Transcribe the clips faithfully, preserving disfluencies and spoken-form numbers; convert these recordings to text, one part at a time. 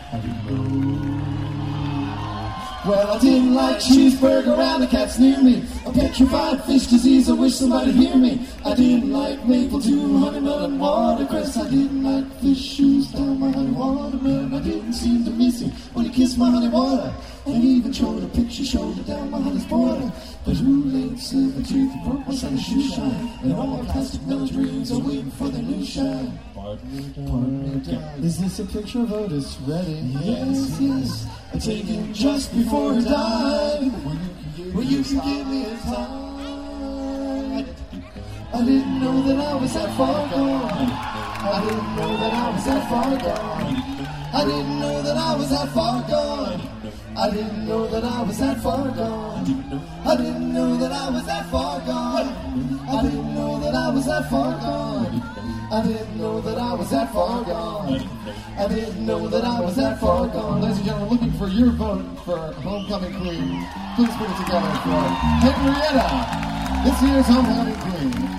I didn't know. Well, I didn't like cheeseburger and the cats near me. A petrified fish disease, I wish somebody'd hear me. I didn't like maple dew, honeymelon, watercress. I didn't like fish shoes down my honey watermelon. I didn't seem to miss him when he kissed my honey water. And even showed a picture shoulder down my honey's border. But who laid silver tooth broke my son's shoe shine? And all my plastic melon dreams are waiting for their new shine. Partner down. Is this a picture of Otis Redding? Yes, yes. I take him just before he died. Well, you can give me a time. I didn't know that I was that far gone. I didn't know that I was that far gone. I didn't know that I was that far gone. I didn't know that I was that far gone. I didn't know that I was that far gone. I didn't know that I was that far gone. I didn't know that I was that far gone. I didn't know that I was that far gone. Ladies and gentlemen, looking for your vote for Homecoming Queen. Please put it together for Henrietta, this year's Homecoming Queen.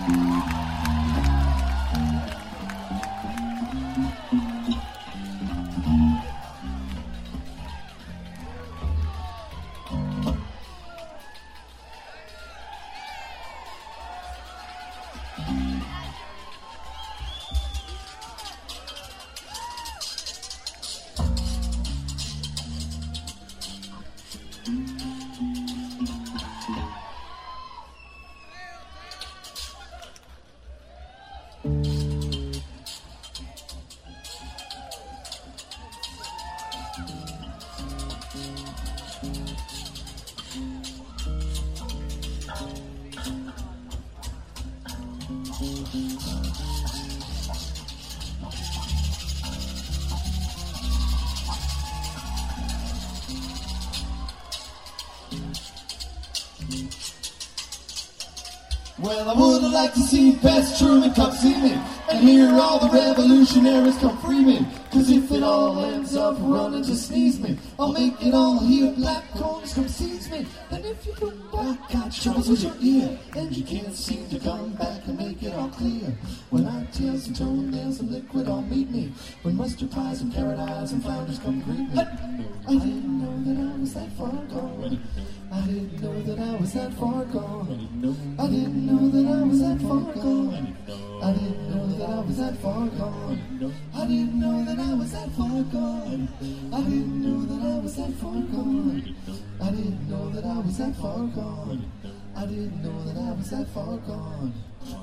Well, I would have liked to see Bess Truman come see me and hear all the revolutionaries come free me. Cause if it all ends up running to sneeze me, I'll make it all here, black cones come seize me. And if you come back, got troubles with your ear, and you can't seem to come back and make it all clear. When I tails and toenails and liquid all meet me, when mustard pies and carrot eyes and flounders come greet me. I didn't know that I was that far gone. I didn't know that I was that far gone. I didn't know that I was that far gone. I didn't know that I was that far gone. I didn't know that I was that far gone. I didn't know that I was that far gone. I didn't know that I was that far gone. I didn't know that I was that far gone.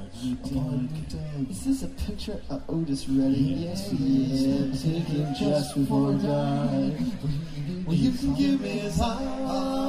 Is this a picture of Otis Redding? Yes, yeah, take him just before I die. Well, you can give me his heart.